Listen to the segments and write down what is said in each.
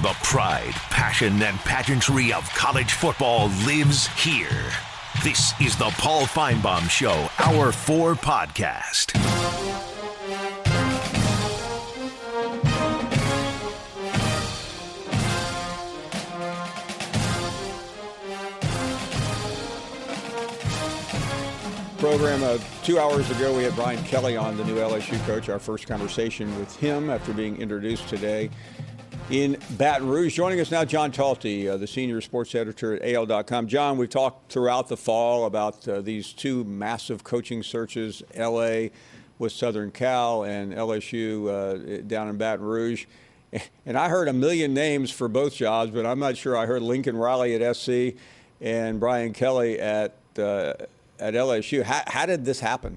The pride, passion, and pageantry of college football lives here. This is the Paul Finebaum Show, Hour 4 podcast. Program 2 hours ago, we had Brian Kelly on, the new LSU coach. Our first conversation with him after being introduced today in Baton Rouge. Joining us now, John Talty, the senior sports editor at AL.com. John, we've talked throughout the fall about these two massive coaching searches, LA with Southern Cal and LSU down in Baton Rouge. And I heard a million names for both jobs, but I'm not sure I heard Lincoln Riley at SC and Brian Kelly at LSU. How did this happen?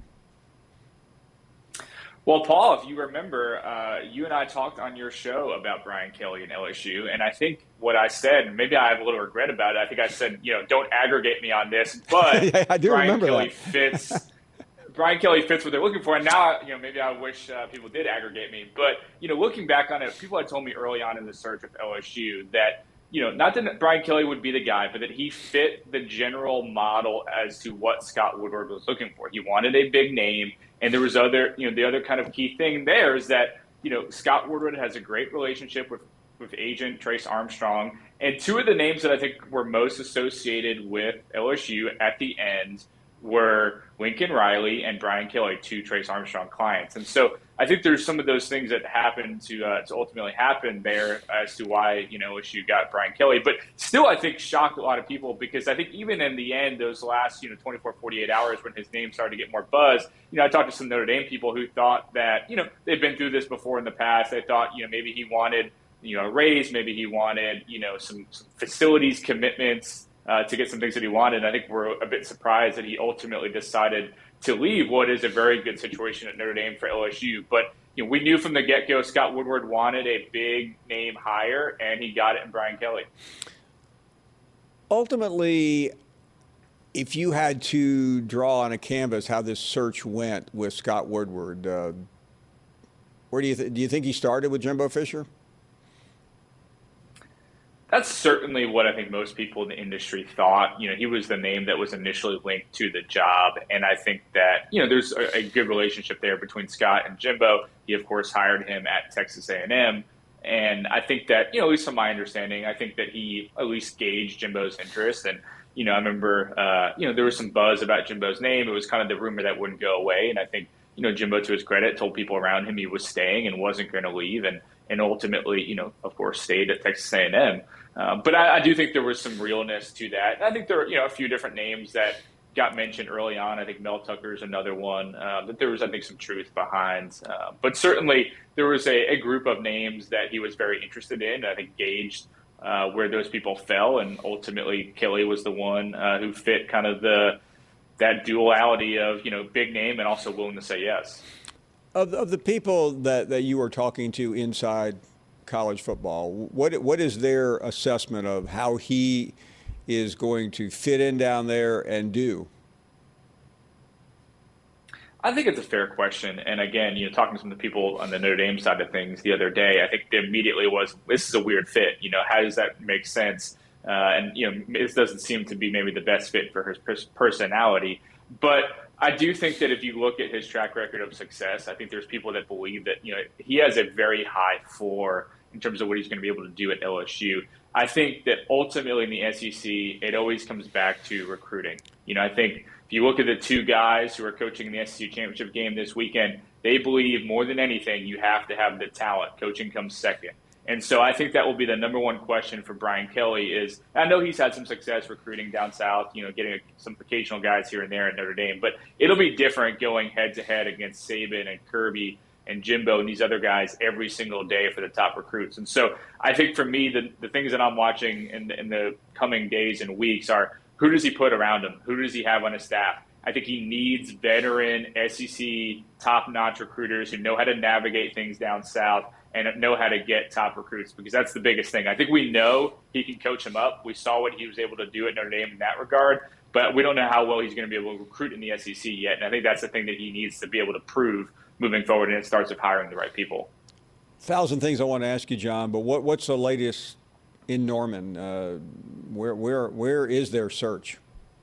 Well, Paul, if you remember, you and I talked on your show about Brian Kelly and LSU, and I think what I said, and maybe I have a little regret about it, I think I said, don't aggregate me on this, but yeah, I do Brian remember Kelly that. Brian Kelly fits what they're looking for, and now, maybe I wish people did aggregate me. But, looking back on it, people had told me early on in the search of LSU that, not that Brian Kelly would be the guy, but that he fit the general model as to what Scott Woodward was looking for. He wanted a big name, and there was the other kind of key thing there is that, Scott Woodward has a great relationship with agent Trace Armstrong, and two of the names that I think were most associated with LSU at the end were Lincoln Riley and Brian Kelly, two Trace Armstrong clients. And so I think there's some of those things that happened to ultimately happen there as to why, LSU got Brian Kelly. But still, I think shocked a lot of people because I think even in the end, those last, 24, 48 hours when his name started to get more buzz, I talked to some Notre Dame people who thought that, they've been through this before in the past. They thought, maybe he wanted, a raise, maybe he wanted, some facilities commitments to get some things that he wanted. And I think we're a bit surprised that he ultimately decided to leave what is a very good situation at Notre Dame for LSU. But we knew from the get-go Scott Woodward wanted a big name hire, and he got it in Brian Kelly. Ultimately, if you had to draw on a canvas how this search went with Scott Woodward, where do you think he started with Jimbo Fisher? That's certainly what I think most people in the industry thought. He was the name that was initially linked to the job. And I think that, there's a good relationship there between Scott and Jimbo. He, of course, hired him at Texas A&M. And I think that, at least from my understanding, I think that he at least gauged Jimbo's interest. And, I remember, there was some buzz about Jimbo's name. It was kind of the rumor that wouldn't go away. And I think, Jimbo, to his credit, told people around him he was staying and wasn't going to leave. And ultimately, of course, stayed at Texas A&M. But I do think there was some realness to that. And I think there are, a few different names that got mentioned early on. I think Mel Tucker is another one that there was, I think, some truth behind. But certainly there was a group of names that he was very interested in. I think gauged where those people fell. And ultimately, Kelly was the one who fit kind of that duality of, big name and also willing to say yes. Of the people that you were talking to inside college football, what is their assessment of how he is going to fit in down there and do? I think it's a fair question. And again, talking to some of the people on the Notre Dame side of things the other day, I think immediately was, this is a weird fit. How does that make sense? And it doesn't seem to be maybe the best fit for his personality. But I do think that if you look at his track record of success, I think there's people that believe that, he has a very high floor in terms of what he's going to be able to do at LSU. I think that ultimately in the SEC, it always comes back to recruiting. I think if you look at the two guys who are coaching in the SEC championship game this weekend, they believe more than anything, you have to have the talent. Coaching comes second. And so I think that will be the number one question for Brian Kelly is, I know he's had some success recruiting down south, getting some occasional guys here and there at Notre Dame, but it'll be different going head to head against Saban and Kirby and Jimbo and these other guys every single day for the top recruits. And so I think for me, the things that I'm watching in the coming days and weeks are, who does he put around him? Who does he have on his staff? I think he needs veteran SEC top-notch recruiters who know how to navigate things down south and know how to get top recruits, because that's the biggest thing. I think we know he can coach them up. We saw what he was able to do at Notre Dame in that regard, but we don't know how well he's going to be able to recruit in the SEC yet. And I think that's the thing that he needs to be able to prove moving forward, and it starts with hiring the right people. 1,000 things I want to ask you, John, but what's the latest in Norman? Where is their search?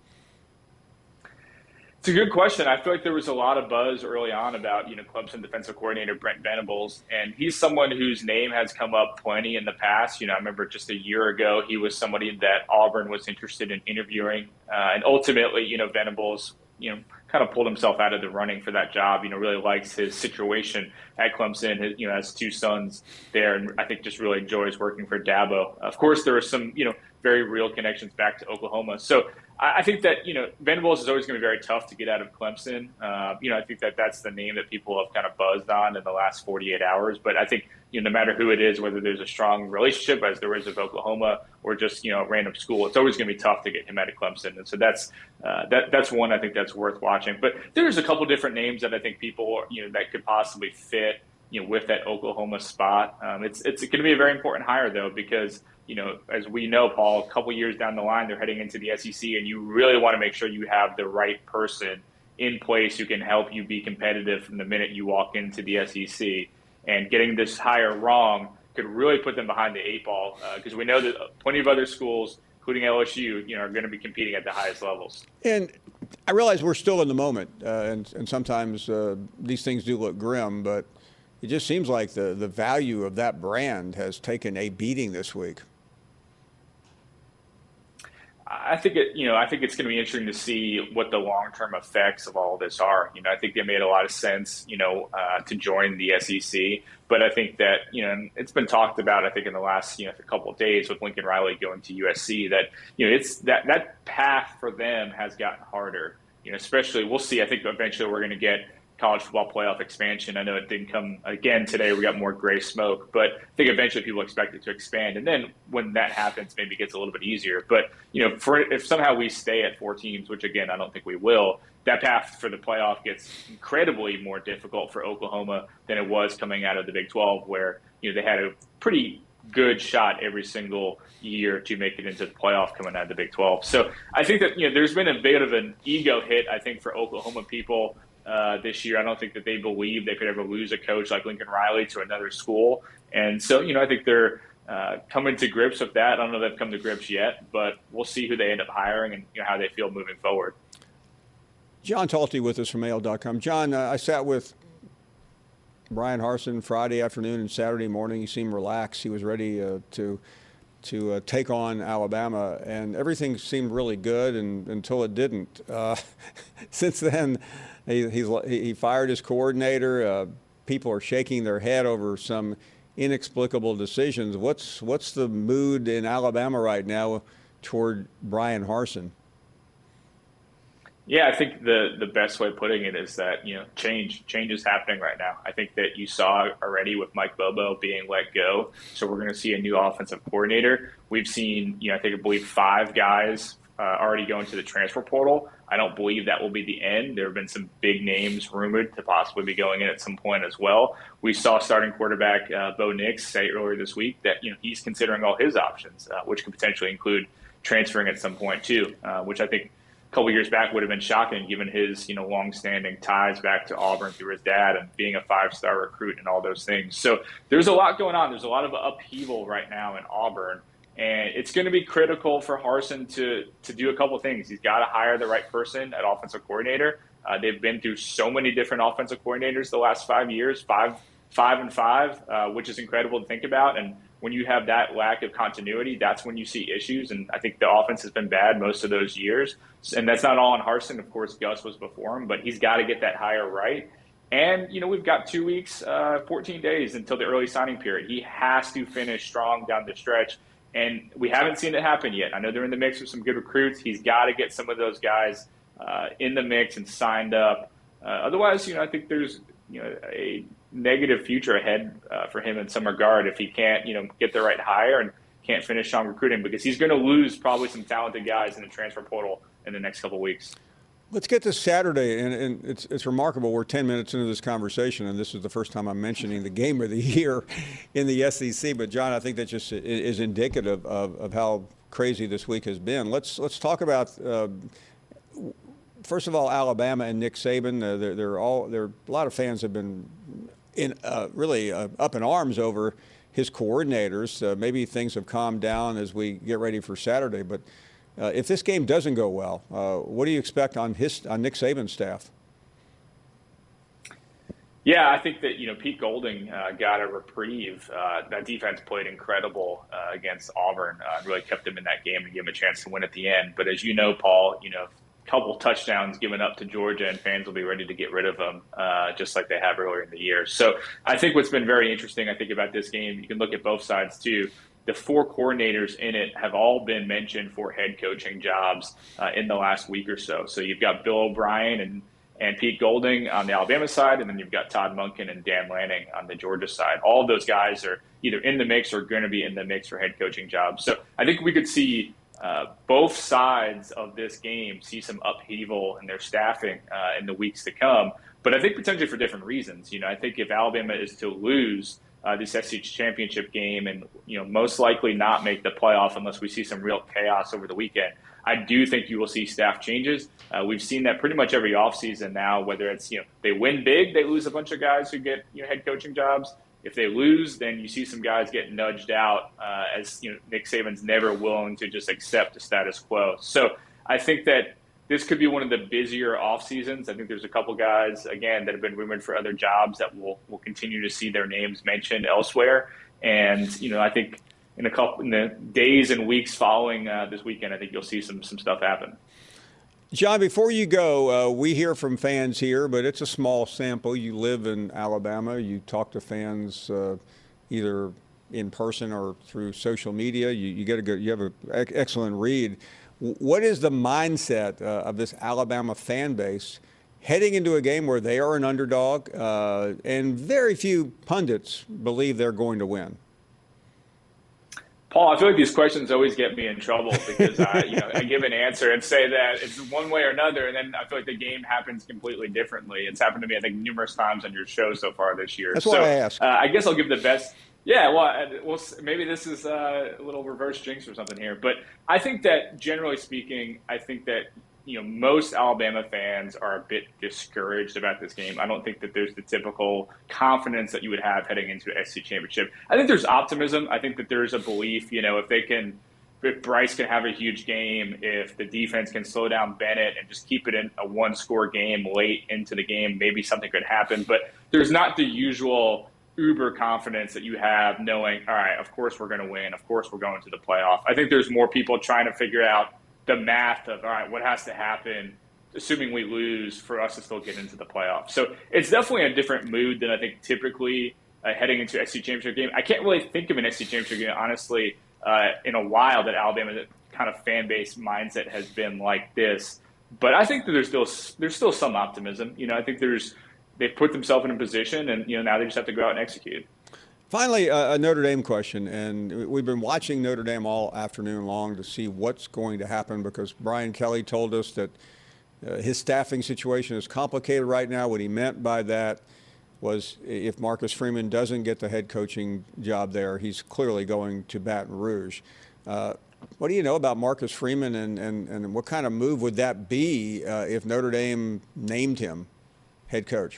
It's a good question. I feel like there was a lot of buzz early on about, Clemson defensive coordinator Brent Venables, and he's someone whose name has come up plenty in the past. I remember just a year ago, he was somebody that Auburn was interested in interviewing, and ultimately, Venables, kind of pulled himself out of the running for that job. Really likes his situation at Clemson. Has two sons there, and I think just really enjoys working for Dabo. Of course, there are some, very real connections back to Oklahoma. So I think that, Venables is always going to be very tough to get out of Clemson. I think that that's the name that people have kind of buzzed on in the last 48 hours. But I think, no matter who it is, whether there's a strong relationship as there is with Oklahoma or just, a random school, it's always going to be tough to get him out of Clemson. And so that's one I think that's worth watching. But there's a couple different names that I think people, that could possibly fit, with that Oklahoma spot. It's going to be a very important hire, though, because as we know, Paul, a couple years down the line, they're heading into the SEC, and you really want to make sure you have the right person in place who can help you be competitive from the minute you walk into the SEC. And getting this hire wrong could really put them behind the eight ball, because we know that plenty of other schools, including LSU, are going to be competing at the highest levels. And I realize we're still in the moment, and sometimes these things do look grim, but it just seems like the value of that brand has taken a beating this week. I think it's going to be interesting to see what the long-term effects of all this are. I think they made a lot of sense, to join the SEC. But I think that, it's been talked about, I think, in the last, couple of days with Lincoln Riley going to USC that, it's that path for them has gotten harder. Especially, we'll see. I think eventually we're going to get college football playoff expansion. I know it didn't come again today. We got more gray smoke, but I think eventually people expect it to expand. And then when that happens, maybe it gets a little bit easier. But, if somehow we stay at 4 teams, which again, I don't think we will, that path for the playoff gets incredibly more difficult for Oklahoma than it was coming out of the Big 12, where, they had a pretty good shot every single year to make it into the playoff coming out of the Big 12. So I think that, there's been a bit of an ego hit, I think, for Oklahoma people this year. I don't think that they believe they could ever lose a coach like Lincoln Riley to another school. And so, I think they're coming to grips with that. I don't know if they've come to grips yet, but we'll see who they end up hiring and how they feel moving forward. John Talty with us from AL.com. John, I sat with Bryan Harsin Friday afternoon and Saturday morning. He seemed relaxed. He was ready to take on Alabama, and everything seemed really good until it didn't. Since then, he fired his coordinator. People are shaking their head over some inexplicable decisions. What's the mood in Alabama right now toward Bryan Harsin? Yeah, I think the best way of putting it is that, change is happening right now. I think that you saw already with Mike Bobo being let go. So we're going to see a new offensive coordinator. We've seen, I believe 5 guys already going to the transfer portal. I don't believe that will be the end. There have been some big names rumored to possibly be going in at some point as well. We saw starting quarterback Bo Nix say earlier this week that, he's considering all his options, which could potentially include transferring at some point too, which I think a couple years back would have been shocking given his, longstanding ties back to Auburn through his dad and being a 5-star recruit and all those things. So there's a lot going on. There's a lot of upheaval right now in Auburn. And it's going to be critical for Harsin to do a couple things. He's got to hire the right person at offensive coordinator. They've been through so many different offensive coordinators the last 5 years, five and five, which is incredible to think about. And when you have that lack of continuity, that's when you see issues. And I think the offense has been bad most of those years. And that's not all on Harsin. Of course, Gus was before him, but he's got to get that hire right. And, we've got 2 weeks, 14 days until the early signing period. He has to finish strong down the stretch. And we haven't seen it happen yet. I know they're in the mix with some good recruits. He's got to get some of those guys in the mix and signed up. Otherwise, I think there's a negative future ahead for him in some regard if he can't, get the right hire and can't finish strong recruiting, because he's going to lose probably some talented guys in the transfer portal in the next couple of weeks. Let's get to Saturday, and it's remarkable. We're 10 minutes into this conversation, and this is the first time I'm mentioning the game of the year in the SEC. But, John, I think that just is indicative of how crazy this week has been. Let's talk about, first of all, Alabama and Nick Saban. A lot of fans have been really up in arms over his coordinators. Maybe things have calmed down as we get ready for Saturday, but if this game doesn't go well, what do you expect on Nick Saban's staff? Yeah, I think that, Pete Golding got a reprieve. That defense played incredible against Auburn, really kept them in that game and gave them a chance to win at the end. But as you know, Paul, a couple touchdowns given up to Georgia, and fans will be ready to get rid of them, just like they have earlier in the year. So I think what's been very interesting, I think, about this game, you can look at both sides too. The four coordinators in it have all been mentioned for head coaching jobs in the last week or so. So you've got Bill O'Brien and Pete Golding on the Alabama side, and then you've got Todd Monken and Dan Lanning on the Georgia side. All of those guys are either in the mix or going to be in the mix for head coaching jobs. So I think we could see both sides of this game see some upheaval in their staffing in the weeks to come, but I think potentially for different reasons. I think if Alabama is to lose this SEC championship game and, most likely not make the playoff unless we see some real chaos over the weekend, I do think you will see staff changes. We've seen that pretty much every offseason now, whether it's, they win big, they lose a bunch of guys who get head coaching jobs. If they lose, then you see some guys get nudged out as Nick Saban's never willing to just accept the status quo. So I think that this could be one of the busier off seasons. I think there's a couple guys, again, that have been rumored for other jobs that we'll continue to see their names mentioned elsewhere. And, I think in the days and weeks following this weekend, I think you'll see some stuff happen. John, before you go, we hear from fans here, but it's a small sample. You live in Alabama. You talk to fans either in person or through social media. You have an excellent read. What is the mindset of this Alabama fan base heading into a game where they are an underdog and very few pundits believe they're going to win? Paul, I feel like these questions always get me in trouble because I give an answer and say that it's one way or another, and then I feel like the game happens completely differently. It's happened to me, I think, numerous times on your show so far this year. That's why I asked. I guess I'll give the best. Yeah, well, maybe this is a little reverse jinx or something here, but I think that generally speaking, I think that most Alabama fans are a bit discouraged about this game. I don't think that there's the typical confidence that you would have heading into an SEC championship. I think there's optimism. I think that there's a belief, if Bryce can have a huge game, if the defense can slow down Bennett and just keep it in a one-score game late into the game, maybe something could happen. But there's not the usual uber confidence that you have knowing, all right, of course we're going to win. Of course we're going to the playoff. I think there's more people trying to figure out the math of, all right, what has to happen, assuming we lose, for us to still get into the playoffs. So it's definitely a different mood than I think typically heading into an SEC championship game. I can't really think of an SEC championship game, honestly, in a while that Alabama kind of fan base mindset has been like this. But I think that there's still some optimism. I think they've put themselves in a position, and now they just have to go out and execute. Finally, a Notre Dame question, and we've been watching Notre Dame all afternoon long to see what's going to happen because Brian Kelly told us that his staffing situation is complicated right now. What he meant by that was if Marcus Freeman doesn't get the head coaching job there, he's clearly going to Baton Rouge. What do you know about Marcus Freeman, and what kind of move would that be if Notre Dame named him head coach?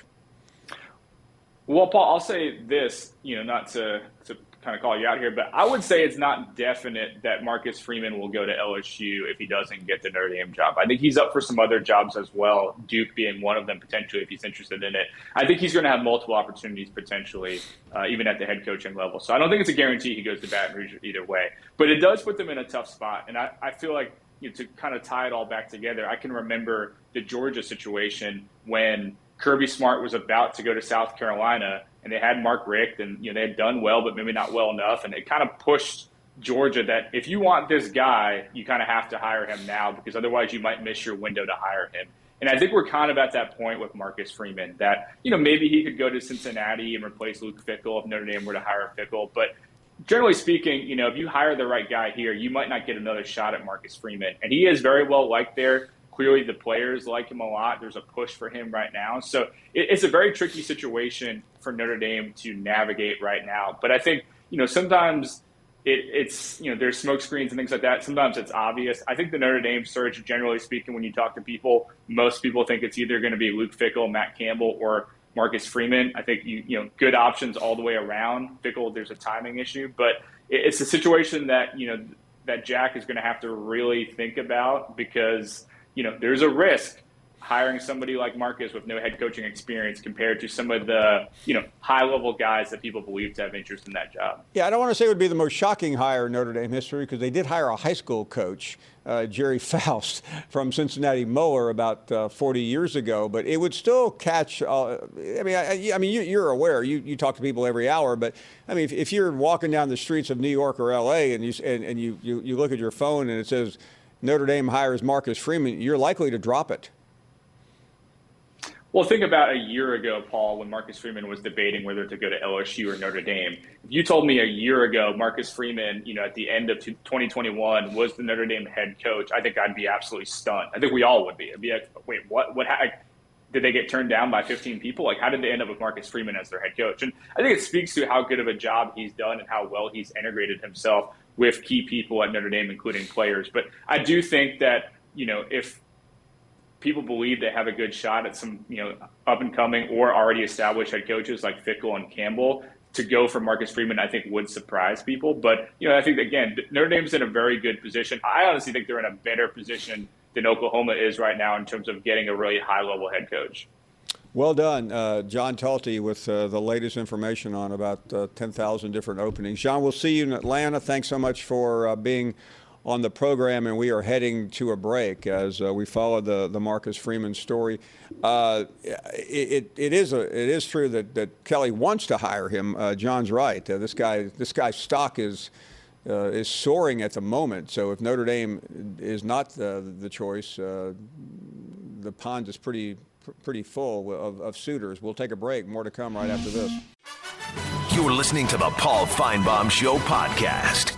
Well, Paul, I'll say this, not to kind of call you out here, but I would say it's not definite that Marcus Freeman will go to LSU if he doesn't get the Notre Dame job. I think he's up for some other jobs as well, Duke being one of them potentially if he's interested in it. I think he's going to have multiple opportunities potentially, even at the head coaching level. So I don't think it's a guarantee he goes to Baton Rouge either way. But it does put them in a tough spot. And I feel like to kind of tie it all back together, I can remember the Georgia situation when Kirby Smart was about to go to South Carolina, and they had Mark Richt, and they had done well, but maybe not well enough, and it kind of pushed Georgia that if you want this guy, you kind of have to hire him now because otherwise you might miss your window to hire him. And I think we're kind of at that point with Marcus Freeman that maybe he could go to Cincinnati and replace Luke Fickell if Notre Dame were to hire Fickell, but generally speaking, if you hire the right guy here, you might not get another shot at Marcus Freeman, and he is very well liked there. Clearly, the players like him a lot. There's a push for him right now. So it's a very tricky situation for Notre Dame to navigate right now. But I think, sometimes it's there's smoke screens and things like that. Sometimes it's obvious. I think the Notre Dame search, generally speaking, when you talk to people, most people think it's either going to be Luke Fickell, Matt Campbell, or Marcus Freeman. I think good options all the way around. Fickell, there's a timing issue, but it's a situation that that Jack is going to have to really think about, because there's a risk hiring somebody like Marcus with no head coaching experience compared to some of the high-level guys that people believe to have interest in that job. Yeah, I don't want to say it would be the most shocking hire in Notre Dame history, because they did hire a high school coach, Jerry Faust, from Cincinnati Moeller about 40 years ago. But it would still catch. I mean, you're aware. You talk to people every hour. But I mean, if you're walking down the streets of New York or L.A. and you look at your phone and it says Notre Dame hires Marcus Freeman, you're likely to drop it. Well, think about a year ago, Paul, when Marcus Freeman was debating whether to go to LSU or Notre Dame. If you told me a year ago Marcus Freeman, at the end of 2021 was the Notre Dame head coach, I think I'd be absolutely stunned. I think we all would be. I'd be like, wait, what did they get turned down by 15 people? Like, how did they end up with Marcus Freeman as their head coach? And I think it speaks to how good of a job he's done and how well he's integrated himself with key people at Notre Dame, including players. But I do think that, if people believe they have a good shot at some, up and coming or already established head coaches like Fickell and Campbell, to go for Marcus Freeman, I think would surprise people. But, I think, again, Notre Dame's in a very good position. I honestly think they're in a better position than Oklahoma is right now in terms of getting a really high-level head coach. Well done, John Talty, with the latest information on about 10,000 different openings. John, we'll see you in Atlanta. Thanks so much for being on the program, and we are heading to a break as we follow the Marcus Freeman story. It is true that Kelly wants to hire him. John's right. This guy's stock is soaring at the moment. So if Notre Dame is not the choice, the pond is pretty full of suitors. We'll take a break. More to come right after this. You're listening to the Paul Feinbaum Show podcast.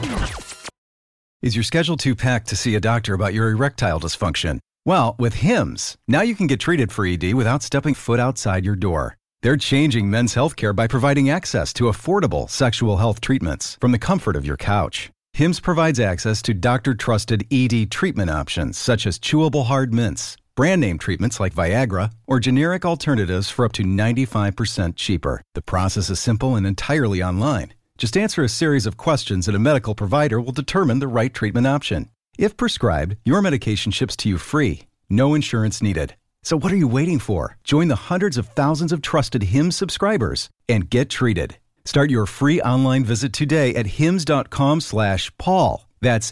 Is your schedule too packed to see a doctor about your erectile dysfunction? Well, with Hims, now you can get treated for ED without stepping foot outside your door. They're changing men's healthcare by providing access to affordable sexual health treatments from the comfort of your couch. Hims provides access to doctor-trusted ED treatment options such as chewable hard mints, brand name treatments like Viagra, or generic alternatives for up to 95% cheaper. The process is simple and entirely online. Just answer a series of questions and a medical provider will determine the right treatment option. If prescribed, your medication ships to you free. No insurance needed. So what are you waiting for? Join the hundreds of thousands of trusted Hims subscribers and get treated. Start your free online visit today at hims.com/Paul. That's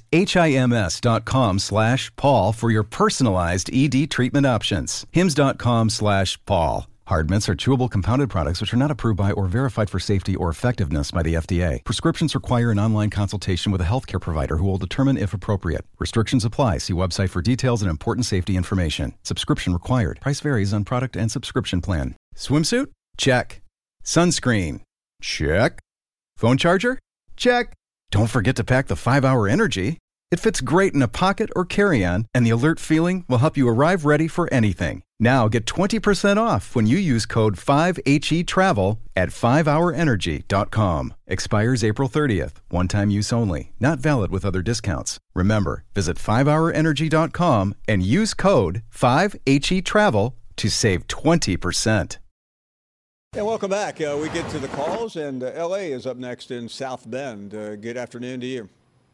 HIMS.com/Paul for your personalized ED treatment options. hims.com/Paul. Hard mints are chewable compounded products which are not approved by or verified for safety or effectiveness by the FDA. Prescriptions require an online consultation with a healthcare provider who will determine if appropriate. Restrictions apply. See website for details and important safety information. Subscription required. Price varies on product and subscription plan. Swimsuit? Check. Sunscreen? Check. Phone charger? Check. Don't forget to pack the 5-Hour Energy. It fits great in a pocket or carry-on, and the alert feeling will help you arrive ready for anything. Now get 20% off when you use code 5HETRAVEL at 5hourenergy.com. Expires April 30th. One-time use only. Not valid with other discounts. Remember, visit 5hourenergy.com and use code 5HETRAVEL to save 20%. And welcome back. We get to the calls, and L.A. is up next in South Bend. Good afternoon to you.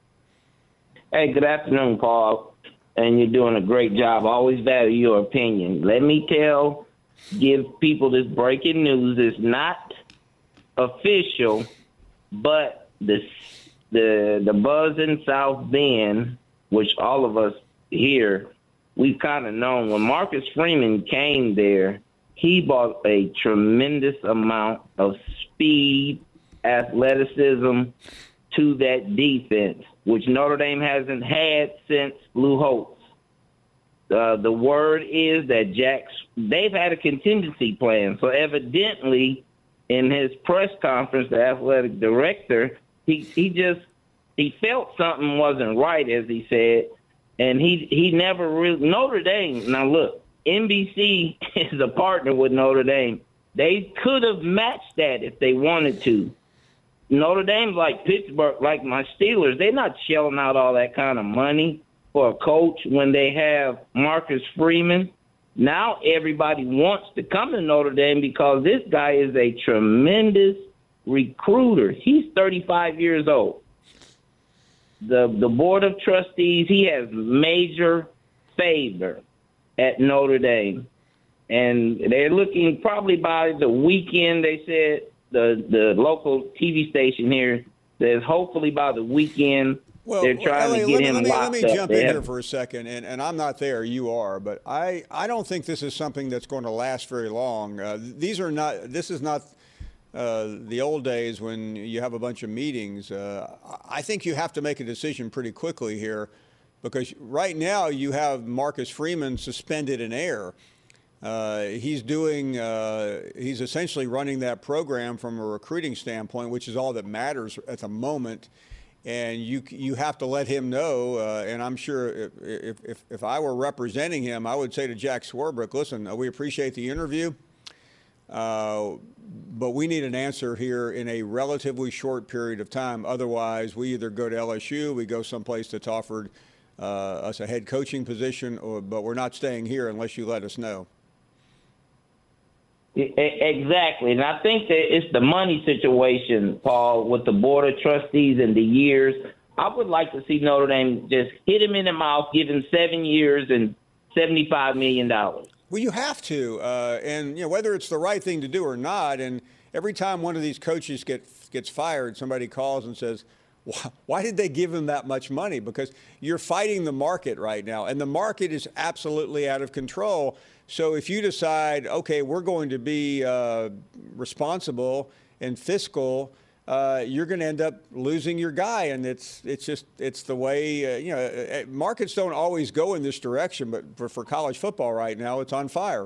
Hey, good afternoon, Paul, and you're doing a great job. Always value your opinion. Let me give people this breaking news. It's not official, but the buzz in South Bend, which all of us here, we've kind of known. When Marcus Freeman came there, he brought a tremendous amount of speed, athleticism to that defense, which Notre Dame hasn't had since Lou Holtz. The word is that they've had a contingency plan. So evidently, in his press conference, the athletic director, he felt something wasn't right, as he said, and he never really. Notre Dame, now look, NBC is a partner with Notre Dame. They could have matched that if they wanted to. Notre Dame's like Pittsburgh, like my Steelers. They're not shelling out all that kind of money for a coach when they have Marcus Freeman. Now everybody wants to come to Notre Dame because this guy is a tremendous recruiter. He's 35 years old. The Board of Trustees, he has major favor at Notre Dame. And they're looking probably by the weekend, they said, the local TV station here says hopefully by the weekend they're trying to get him locked up. Let me jump in here for a second, and I'm not there, you are, but I don't think this is something that's going to last very long. This is not the old days when you have a bunch of meetings. I think you have to make a decision pretty quickly here because right now you have Marcus Freeman suspended in air. He's essentially running that program from a recruiting standpoint, which is all that matters at the moment. And you have to let him know. And I'm sure if I were representing him, I would say to Jack Swarbrick, listen, we appreciate the interview, but we need an answer here in a relatively short period of time. Otherwise, we either go to LSU, we go someplace that's offered us a head coaching position, but we're not staying here unless you let us know. Exactly. And I think that it's the money situation, Paul, with the Board of Trustees and the years. I would like to see Notre Dame just hit him in the mouth, give him 7 years and $75 million. Well, you have to. And, whether it's the right thing to do or not, and every time one of these coaches gets fired, somebody calls and says, why did they give him that much money? Because you're fighting the market right now, and the market is absolutely out of control. So if you decide, okay, we're going to be responsible and fiscal, you're going to end up losing your guy. And it's the way, markets don't always go in this direction, but for college football right now, it's on fire.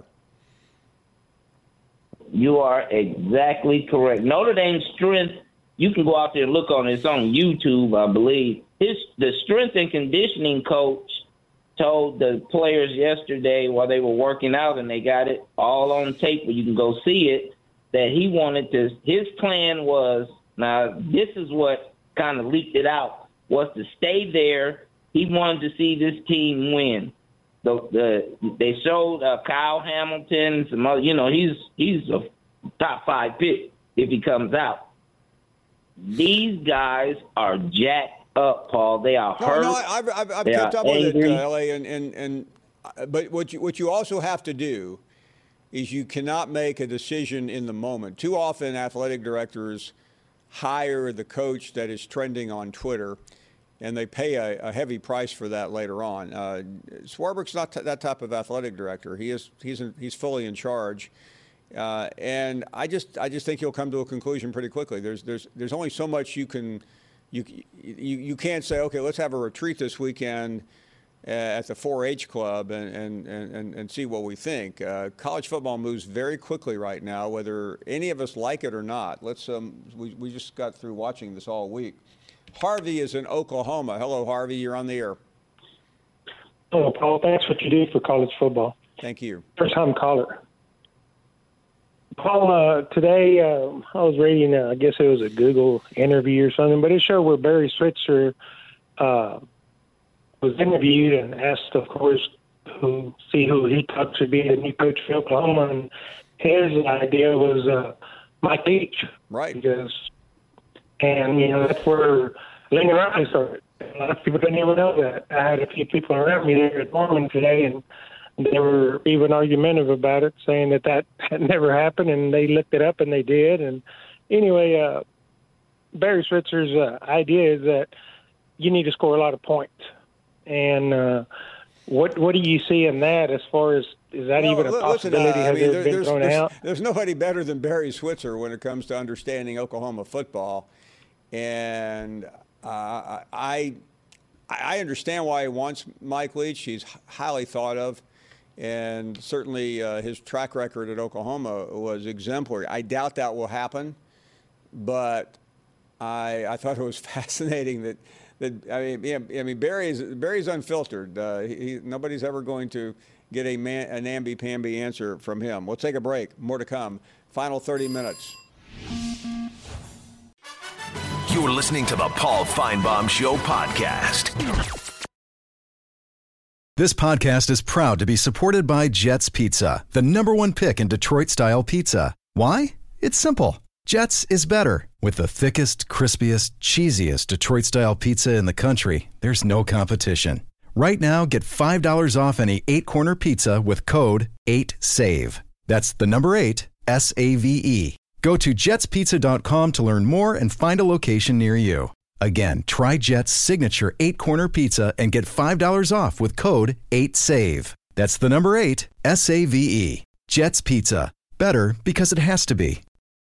You are exactly correct. Notre Dame's strength, you can go out there and look on it. It's on YouTube, I believe. The strength and conditioning coach told the players yesterday while they were working out, and they got it all on tape where you can go see it, that he wanted to, his plan was, now this is what kind of leaked it out, was to stay there. He wanted to see this team win. They showed Kyle Hamilton, some other, he's a top 5 pick if he comes out. These guys are jacked up, Paul. They are hurt. No, I've kept up with it, LA, but what you also have to do is you cannot make a decision in the moment. Too often, athletic directors hire the coach that is trending on Twitter, and they pay a heavy price for that later on. Swarbrick's not that type of athletic director. He's fully in charge. And I just think he'll come to a conclusion pretty quickly. There's only so much you can't say, okay, let's have a retreat this weekend at the 4-H club and see what we think. College football moves very quickly right now, whether any of us like it or not. We just got through watching this all week. Harvey is in Oklahoma. Hello, Harvey. You're on the air. Hello, Paul. Thanks for what you do for college football. Thank you. First-time caller. Paul, today I was reading, I guess it was a Google interview or something, but it showed where Barry Switzer was interviewed and asked, of course, who he thought should be the new coach for Oklahoma. And his idea was Mike Leach. Right. That's where Lincoln Riley started. A lot of people didn't even know that. I had a few people around me there at Norman today, and they were even argumentative about it, saying that had never happened, and they looked it up, and they did. And anyway, Barry Switzer's idea is that you need to score a lot of points. And what do you see in that as far as, is that even a possibility? Has it been thrown out? There's nobody better than Barry Switzer when it comes to understanding Oklahoma football. And I understand why he wants Mike Leach. He's highly thought of. And certainly his track record at Oklahoma was exemplary. I doubt that will happen, but I thought it was fascinating that Barry's unfiltered. Nobody's ever going to get a namby-pamby answer from him. We'll take a break. More to come. Final 30 minutes. You're listening to the Paul Feinbaum Show podcast. This podcast is proud to be supported by Jets Pizza, the #1 pick in Detroit-style pizza. Why? It's simple. Jets is better. With the thickest, crispiest, cheesiest Detroit-style pizza in the country, there's no competition. Right now, get $5 off any 8-corner pizza with code 8SAVE. That's the number 8, SAVE. Go to jetspizza.com to learn more and find a location near you. Again, try Jet's signature 8-corner pizza and get $5 off with code 8SAVE. That's the number 8, SAVE. Jet's Pizza. Better because it has to be.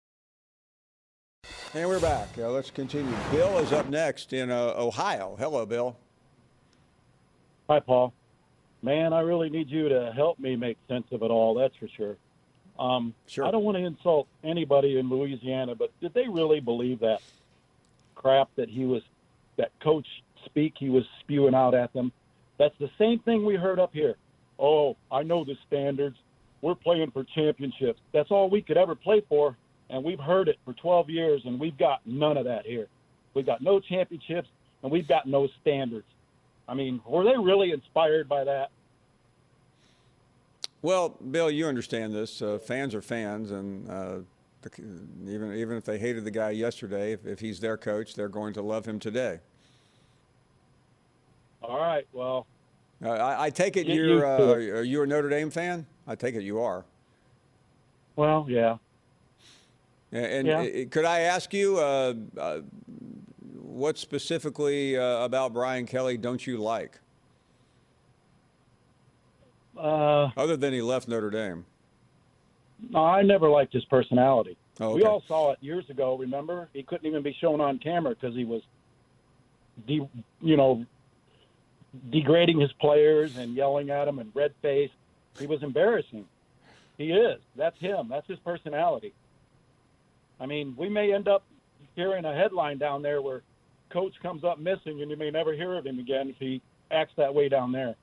And we're back. Let's continue. Bill is up next in Ohio. Hello, Bill. Hi, Paul. Man, I really need you to help me make sense of it all, that's for sure. Sure. I don't want to insult anybody in Louisiana, but did they really believe that crap that Coach Speak he was spewing out at them? That's the same thing we heard up here. Oh, I know the standards. We're playing for championships. That's all we could ever play for, and we've heard it for 12 years, and we've got none of that here. We've got no championships, and we've got no standards. I mean, were they really inspired by that? Well, Bill, you understand this. Fans are fans, and even if they hated the guy yesterday, if he's their coach, they're going to love him today. All right, well. I take it are you a Notre Dame fan? I take it you are. Well, yeah. And yeah. Could I ask you what specifically about Brian Kelly don't you like? Other than he left Notre Dame. No, I never liked his personality. Oh, okay. We all saw it years ago, remember? He couldn't even be shown on camera because he was, degrading his players and yelling at them and red-faced. He was embarrassing. He is. That's him. That's his personality. I mean, we may end up hearing a headline down there where coach comes up missing and you may never hear of him again if he acts that way down there.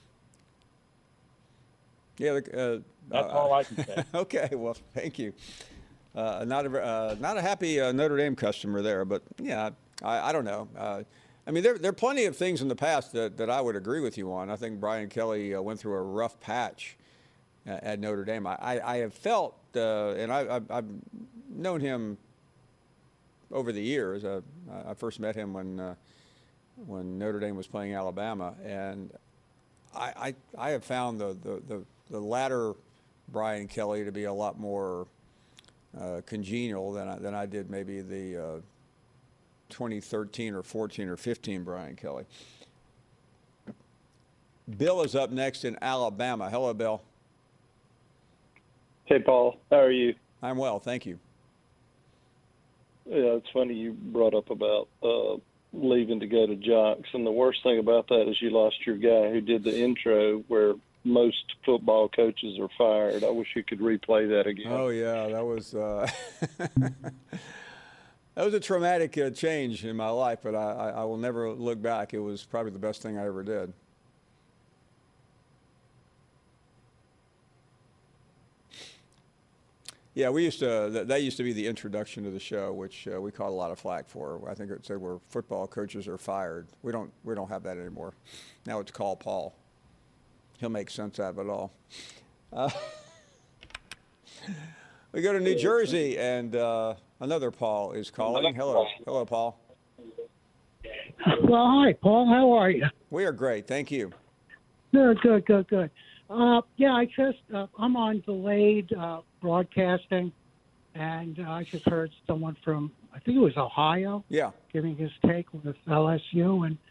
Yeah, that's all I can say. Okay, well, thank you. Not a happy Notre Dame customer there, but yeah, I don't know. I mean, there are plenty of things in the past that I would agree with you on. I think Brian Kelly went through a rough patch at Notre Dame. I have felt, and I've known him over the years. I first met him when Notre Dame was playing Alabama, and I have found the latter Brian Kelly to be a lot more congenial than I did maybe the 2013 or 14 or 15 Brian Kelly. Bill is up next in Alabama. Hello, Bill. Hey, Paul. How are you? I'm well, thank you. Yeah, it's funny you brought up about leaving to go to Jocks, and the worst thing about that is you lost your guy who did the intro where most football coaches are fired. I wish you could replay that again. Oh, yeah, that was that was a traumatic change in my life, but I will never look back. It was probably the best thing I ever did. Yeah, that used to be the introduction to the show, which we caught a lot of flack for. I think it said where football coaches are fired. We don't have that anymore. Now it's Call Paul. He'll make sense out of it all. We go to New Jersey, and another Paul is calling. Hello, Paul. Well, hi, Paul. How are you? We are great, thank you. Good. Yeah, I'm on delayed broadcasting, and I just heard someone from, I think it was Ohio, giving his take with LSU. And,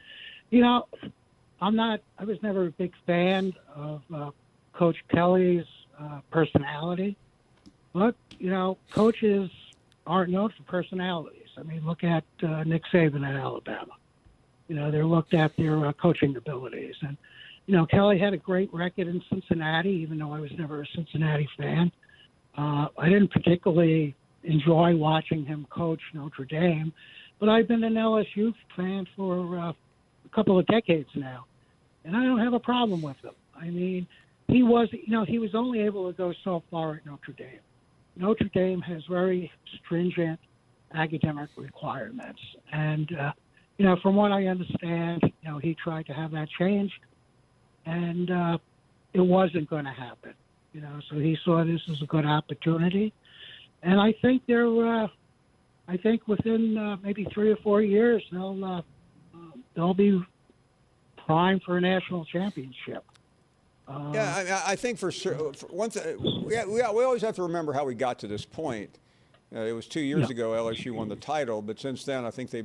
I was never a big fan of Coach Kelly's personality. But, coaches aren't known for personalities. I mean, look at Nick Saban at Alabama. They're looked at their coaching abilities. And, Kelly had a great record in Cincinnati, even though I was never a Cincinnati fan. I didn't particularly enjoy watching him coach Notre Dame, but I've been an LSU fan for a couple of decades now, and I don't have a problem with him. I mean, he was only able to go so far at Notre Dame. Notre Dame has very stringent academic requirements, and from what I understand, he tried to have that changed. and it wasn't going to happen. So he saw this as a good opportunity, and I think I think within maybe 3 or 4 years they'll be primed for a national championship. I think for one thing, we always have to remember how we got to this point. It was 2 years ago LSU won the title, but since then I think they're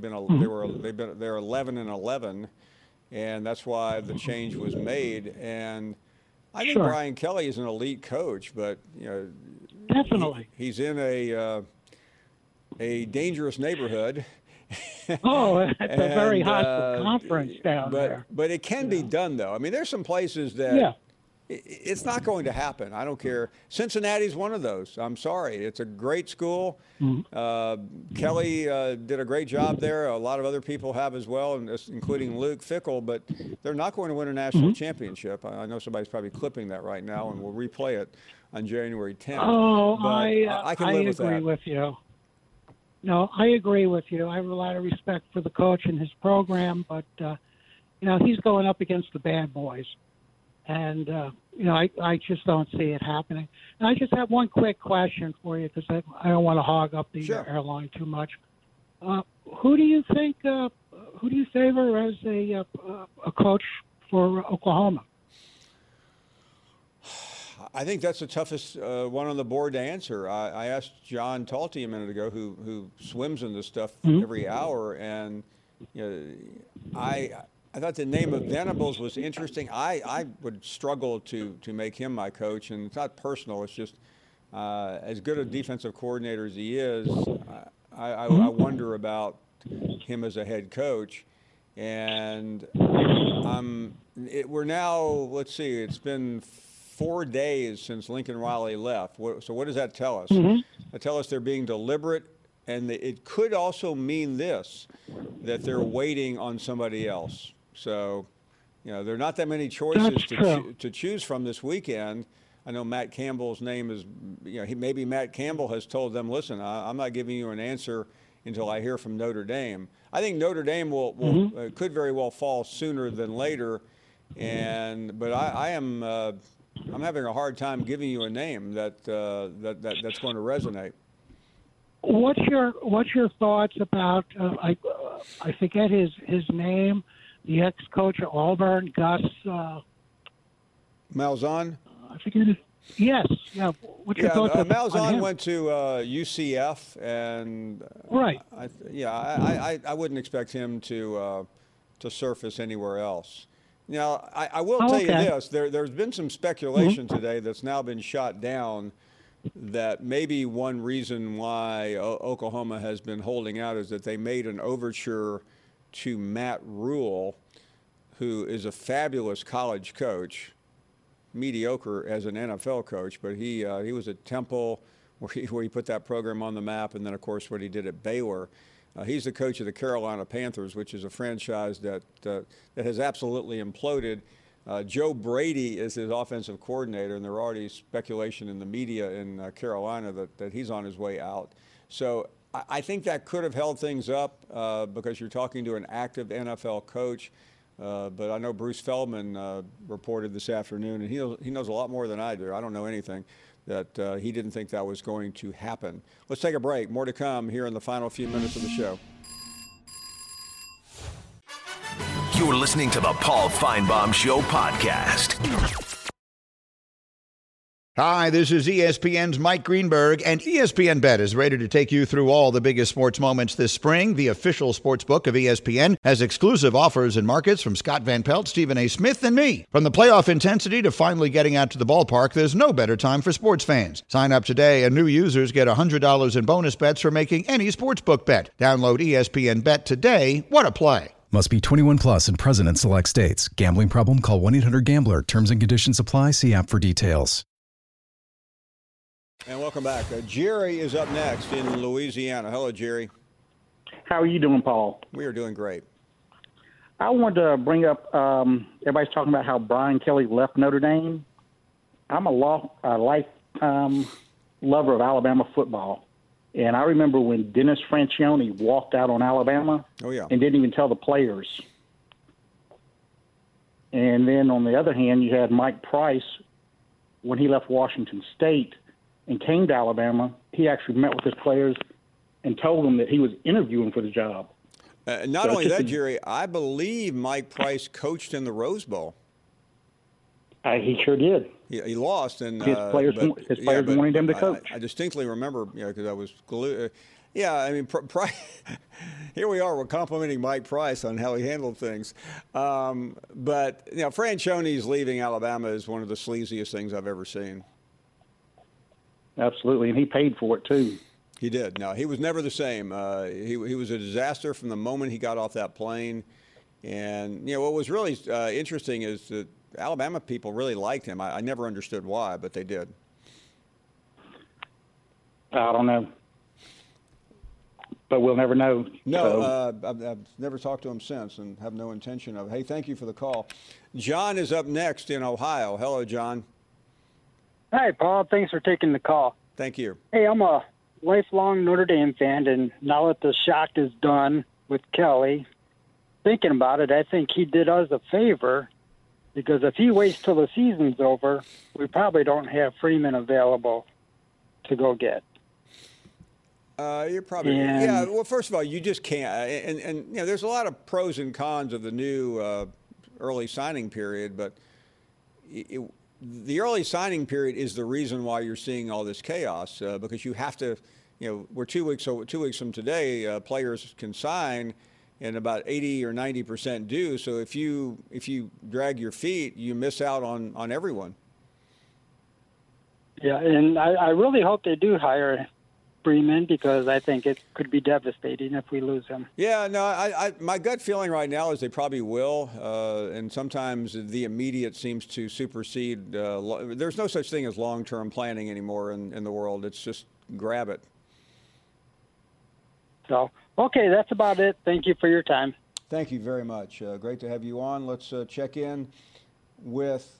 11-11, and that's why the change was made. And I think Brian Kelly is an elite coach, but definitely he's in a dangerous neighborhood. It's a very hostile conference down there. But it can be done, though. I mean, there's some places that it's not going to happen. I don't care. Cincinnati's one of those. I'm sorry. It's a great school. Kelly did a great job there. A lot of other people have as well, including Luke Fickell, but they're not going to win a national championship. I know somebody's probably clipping that right now, and we'll replay it on January 10th. I can live with that. I agree with you. No, I agree with you. I have a lot of respect for the coach and his program, but he's going up against the bad boys, and I just don't see it happening. And I just have one quick question for you, because I don't want to hog up the airline too much. Who do you think? Who do you favor as a coach for Oklahoma? I think that's the toughest one on the board to answer. I asked John Talty a minute ago, who swims in this stuff every hour, and I thought the name of Venables was interesting. I would struggle to make him my coach, and it's not personal. It's just as good a defensive coordinator as he is, I wonder about him as a head coach. And we're now, let's see, it's been 4 days since Lincoln Riley left. So what does that tell us? That tells us they're being deliberate, and it could also mean this, that they're waiting on somebody else. So, there are not that many choices to choose from this weekend. I know Matt Campbell's name is, maybe Matt Campbell has told them, listen, I'm not giving you an answer until I hear from Notre Dame. I think Notre Dame could very well fall sooner than later, but I'm having a hard time giving you a name that's going to resonate. What's your thoughts about I forget his name, the ex-coach of Auburn, Gus Malzahn? I forget it. Yes. Yeah. What's your thoughts on Malzahn him? went to UCF, and right. I wouldn't expect him to surface anywhere else. Now, I will tell you this. There's been some speculation today that's now been shot down that maybe one reason why Oklahoma has been holding out is that they made an overture to Matt Rule, who is a fabulous college coach, mediocre as an NFL coach, but he was at Temple where he put that program on the map, and then, of course, what he did at Baylor. He's the coach of the Carolina Panthers, which is a franchise that has absolutely imploded. Joe Brady is his offensive coordinator, and there's already speculation in the media in Carolina that he's on his way out. So I think that could have held things up because you're talking to an active NFL coach. But I know Bruce Feldman reported this afternoon, and he knows a lot more than I do. I don't know anything. That he didn't think that was going to happen. Let's take a break. More to come here in the final few minutes of the show. You're listening to the Paul Feinbaum Show podcast. Hi, this is ESPN's Mike Greenberg, and ESPN Bet is ready to take you through all the biggest sports moments this spring. The official sports book of ESPN has exclusive offers and markets from Scott Van Pelt, Stephen A. Smith, and me. From the playoff intensity to finally getting out to the ballpark, there's no better time for sports fans. Sign up today, and new users get $100 in bonus bets for making any sportsbook bet. Download ESPN Bet today. What a play. Must be 21 plus and present in select states. Gambling problem? Call 1-800-GAMBLER. Terms and conditions apply. See app for details. And welcome back. Jerry is up next in Louisiana. Hello, Jerry. How are you doing, Paul? We are doing great. I wanted to bring up, everybody's talking about how Brian Kelly left Notre Dame. I'm a lifetime lover of Alabama football. And I remember when Dennis Franchione walked out on Alabama and didn't even tell the players. And then on the other hand, you had Mike Price. When he left Washington State and came to Alabama, he actually met with his players and told them that he was interviewing for the job. Not only that, Jerry, I believe Mike Price coached in the Rose Bowl. He sure did. He lost, and his players wanted him to coach. I distinctly remember, because I was glued. I mean, here we are. We're complimenting Mike Price on how he handled things. But Franchione's leaving Alabama is one of the sleaziest things I've ever seen. Absolutely, and he paid for it too. He did. No, he was never the same. He was a disaster from the moment he got off that plane. And what was really interesting is that Alabama people really liked him. I never understood why, but they did. I don't know. But we'll never know. No, I've never talked to him since and have no intention of. Hey, thank you for the call. John is up next in Ohio. Hello, John. Hi, Paul. Thanks for taking the call. Thank you. Hey, I'm a lifelong Notre Dame fan, and now that the shock is done with Kelly, thinking about it, I think he did us a favor, because if he waits till the season's over, we probably don't have Freeman available to go get. You're probably Well, first of all, you just can't. And there's a lot of pros and cons of the new early signing period, but the early signing period is the reason why you're seeing all this chaos, because you have to. We're 2 weeks from today. Players can sign, and about 80 or 90% do. So if you drag your feet, you miss out on everyone. Yeah, and I really hope they do hire Freeman, because I think it could be devastating if we lose him. Yeah, no, my gut feeling right now is they probably will, and sometimes the immediate seems to supersede. There's no such thing as long-term planning anymore in the world. It's just grab it. So, okay, that's about it. Thank you for your time. Thank you very much. Great to have you on. Let's check in with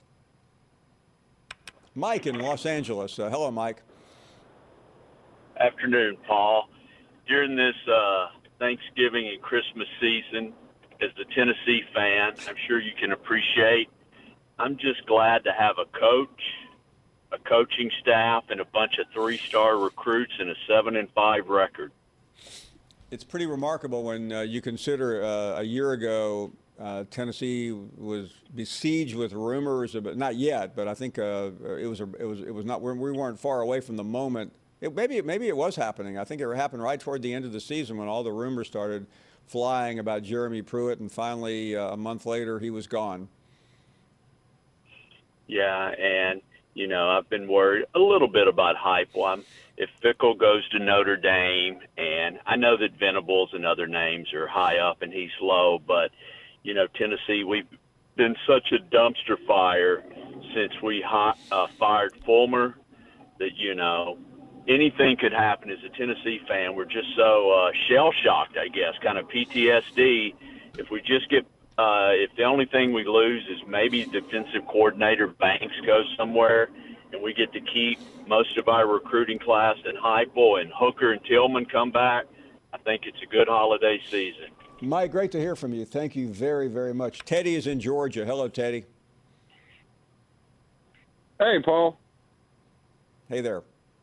Mike in Los Angeles. Hello, Mike. Afternoon, Paul. During this Thanksgiving and Christmas season, as a Tennessee fan, I'm sure you can appreciate, I'm just glad to have a coach, a coaching staff, and a bunch of 3-star recruits and a 7-5 record. It's pretty remarkable when you consider a year ago Tennessee was besieged with rumors, but not yet. But I think it was not. We weren't far away from the moment. Maybe it was happening. I think it happened right toward the end of the season when all the rumors started flying about Jeremy Pruitt, and finally a month later he was gone. Yeah, and I've been worried a little bit about Heupel. If Fickell goes to Notre Dame, and I know that Venables and other names are high up and he's low, but Tennessee, we've been such a dumpster fire since we fired Fulmer that anything could happen. As a Tennessee fan, we're just so shell-shocked, I guess, kind of PTSD. If we just get if the only thing we lose is maybe defensive coordinator Banks goes somewhere and we get to keep most of our recruiting class, and Heupel and Hooker and Tillman come back, I think it's a good holiday season. Mike, great to hear from you. Thank you very, very much. Teddy is in Georgia. Hello, Teddy. Hey, Paul. Hey there.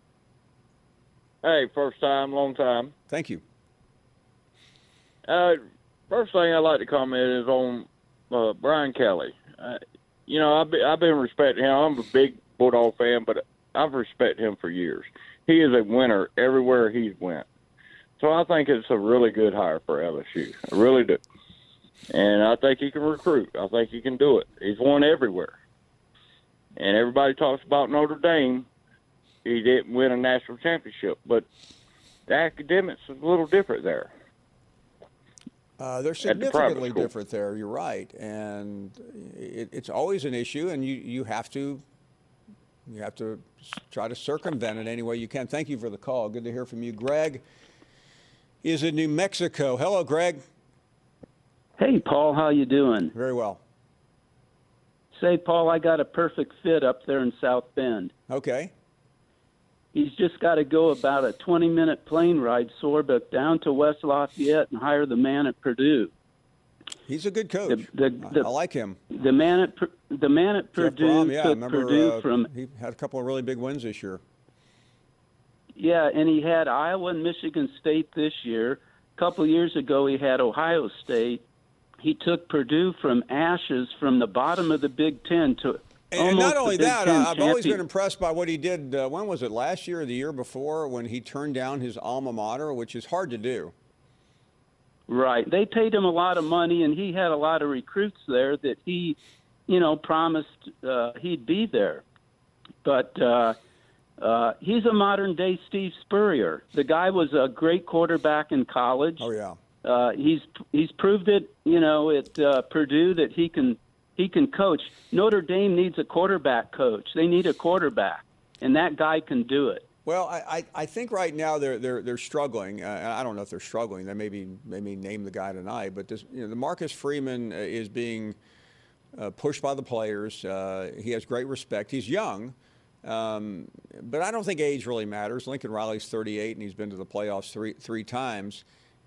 Hey, first time, long time. Thank you. First thing I'd like to comment is on Brian Kelly. I've been respecting him. I'm a big Bulldog fan, but I've respected him for years. He is a winner everywhere he's went. So I think it's a really good hire for LSU. I really do. And I think he can recruit. I think he can do it. He's won everywhere. And everybody talks about Notre Dame. He didn't win a national championship, but the academics is a little different there. They're significantly different there. You're right, and it's always an issue, and you have to try to circumvent it any way you can. Thank you for the call. Good to hear from you. Greg is in New Mexico. Hello, Greg. Hey, Paul. How you doing? Very well. Say, Paul, I got a perfect fit up there in South Bend. Okay. He's just got to go about a 20-minute plane ride, Sorbic, down to West Lafayette and hire the man at Purdue. He's a good coach. I like him. The man at Purdue Brom, yeah, took Purdue from. He had a couple of really big wins this year. Yeah, and he had Iowa and Michigan State this year. A couple of years ago, he had Ohio State. He took Purdue from ashes from the bottom of the Big Ten to and not only that, I've always been impressed by what he did. When was it, last year or the year before, when he turned down his alma mater, which is hard to do. Right. They paid him a lot of money, and he had a lot of recruits there that he, promised he'd be there. But he's a modern-day Steve Spurrier. The guy was a great quarterback in college. Oh, yeah. He's proved it, at Purdue that he can coach. Notre Dame needs a quarterback coach. They need a quarterback, and that guy can do it. Well, I think right now they're struggling. I don't know if they're struggling. They may name the guy tonight, but this, the Marcus Freeman is being pushed by the players. He has great respect. He's young, but I don't think age really matters. Lincoln Riley's 38, and he's been to the playoffs three times.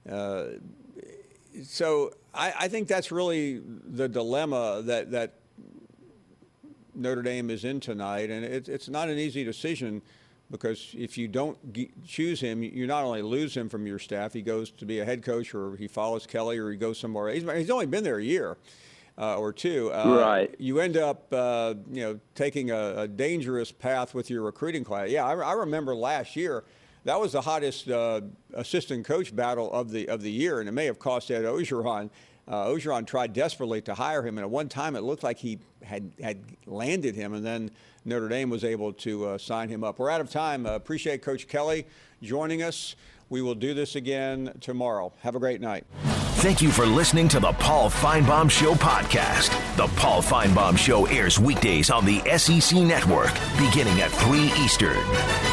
So I think that's really the dilemma that Notre Dame is in tonight, and it's not an easy decision because if you don't choose him, you not only lose him from your staff, he goes to be a head coach or he follows Kelly or he goes somewhere. He's only been there a year or two. Right. You end up, taking a dangerous path with your recruiting class. Yeah, I remember last year. That was the hottest assistant coach battle of the year, and it may have cost Ed Orgeron. Orgeron tried desperately to hire him, and at one time it looked like he had landed him, and then Notre Dame was able to sign him up. We're out of time. Appreciate Coach Kelly joining us. We will do this again tomorrow. Have a great night. Thank you for listening to the Paul Finebaum Show podcast. The Paul Finebaum Show airs weekdays on the SEC Network, beginning at 3 Eastern.